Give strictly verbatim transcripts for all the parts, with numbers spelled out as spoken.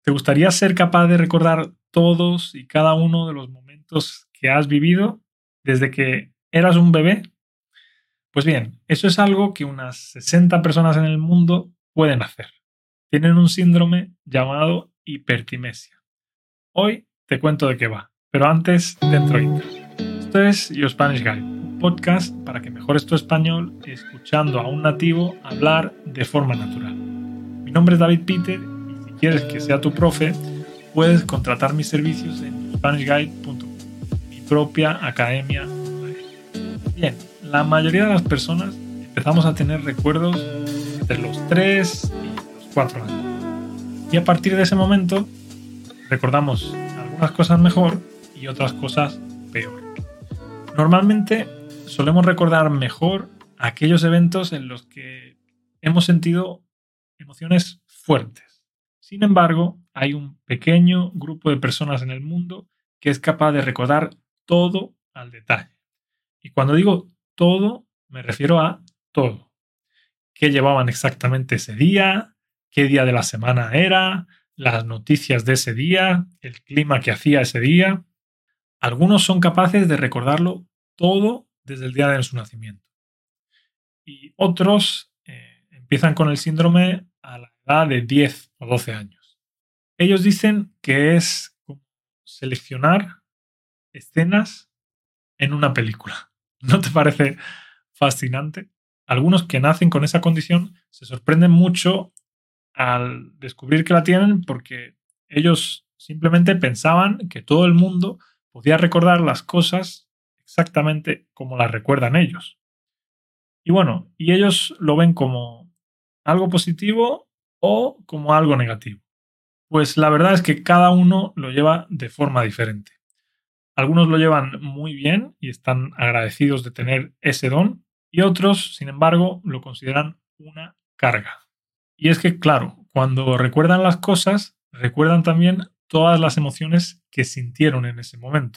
¿Te gustaría ser capaz de recordar todos y cada uno de los momentos que has vivido desde que eras un bebé? Pues bien, eso es algo que unas sesenta personas en el mundo pueden hacer. Tienen un síndrome llamado hipertimesia. Hoy te cuento de qué va, pero antes, dentro intro. Esto es Your Spanish Guide, un podcast para que mejores tu español escuchando a un nativo hablar de forma natural. Mi nombre es David Peter y si quieres que sea tu profe, puedes contratar mis servicios en your spanish guide punto com, mi propia academia online. Bien, la mayoría de las personas empezamos a tener recuerdos entre los tres y los cuatro años. Y a partir de ese momento recordamos algunas cosas mejor y otras cosas peor. Normalmente solemos recordar mejor aquellos eventos en los que hemos sentido emociones fuertes. Sin embargo, hay un pequeño grupo de personas en el mundo que es capaz de recordar todo al detalle. Y cuando digo todo, me refiero a todo. ¿Qué llevaban exactamente ese día? ¿Qué día de la semana era? Las noticias de ese día, el clima que hacía ese día. Algunos son capaces de recordarlo todo desde el día de su nacimiento. Y otros eh, empiezan con el síndrome a la edad de diez o doce años. Ellos dicen que es como seleccionar escenas en una película. ¿No te parece fascinante? Algunos que nacen con esa condición se sorprenden mucho al descubrir que la tienen porque ellos simplemente pensaban que todo el mundo podía recordar las cosas exactamente como las recuerdan ellos. Y bueno, y ellos lo ven como algo positivo o como algo negativo. Pues la verdad es que cada uno lo lleva de forma diferente. Algunos lo llevan muy bien y están agradecidos de tener ese don, y otros, sin embargo, lo consideran una carga. Y es que, claro, cuando recuerdan las cosas, recuerdan también todas las emociones que sintieron en ese momento.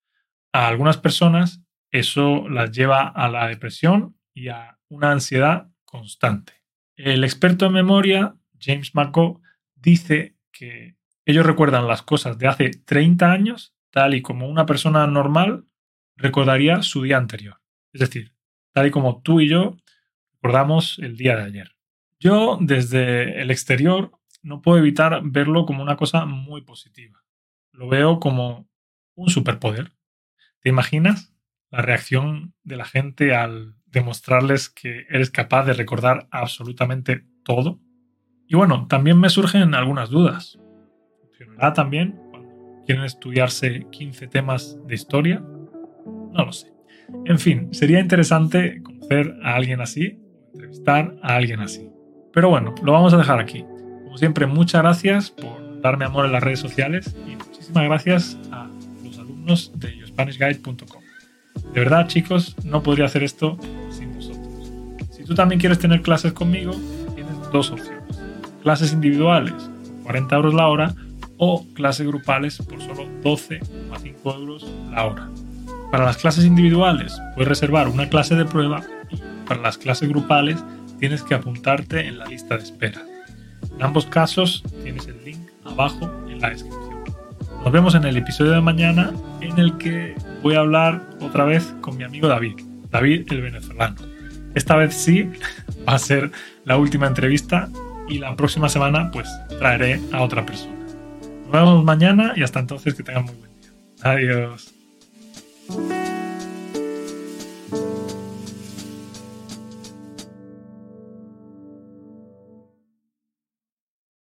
A algunas personas eso las lleva a la depresión y a una ansiedad constante. El experto en memoria, James McGo, dice que ellos recuerdan las cosas de hace treinta años tal y como una persona normal recordaría su día anterior. Es decir, tal y como tú y yo recordamos el día de ayer. Yo, desde el exterior, no puedo evitar verlo como una cosa muy positiva. Lo veo como un superpoder. ¿Te imaginas la reacción de la gente al demostrarles que eres capaz de recordar absolutamente todo? Y bueno, también me surgen algunas dudas. ¿Funcionará también cuando quieren estudiarse quince temas de historia? No lo sé. En fin, sería interesante conocer a alguien así, o entrevistar a alguien así. Pero bueno, lo vamos a dejar aquí. Como siempre, muchas gracias por darme amor en las redes sociales y muchísimas gracias a los alumnos de your spanish guide punto com. De verdad, chicos, no podría hacer esto sin vosotros. Si tú también quieres tener clases conmigo, tienes dos opciones. Clases individuales por cuarenta euros la hora o clases grupales por solo doce coma cinco euros la hora. Para las clases individuales puedes reservar una clase de prueba y para las clases grupales tienes que apuntarte en la lista de espera. En ambos casos tienes el link abajo en la descripción. Nos vemos en el episodio de mañana en el que voy a hablar otra vez con mi amigo David, David el venezolano. Esta vez sí va a ser la última entrevista y la próxima semana pues traeré a otra persona. Nos vemos mañana y hasta entonces que tengan muy buen día. Adiós.